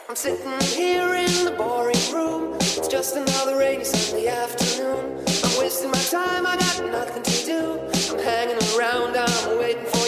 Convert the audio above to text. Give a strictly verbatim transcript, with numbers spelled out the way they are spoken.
I'm sitting here in the boring room. It's just another rainy Sunday afternoon. I'm wasting my time, I got nothing to do. I'm hanging around, I'm waiting for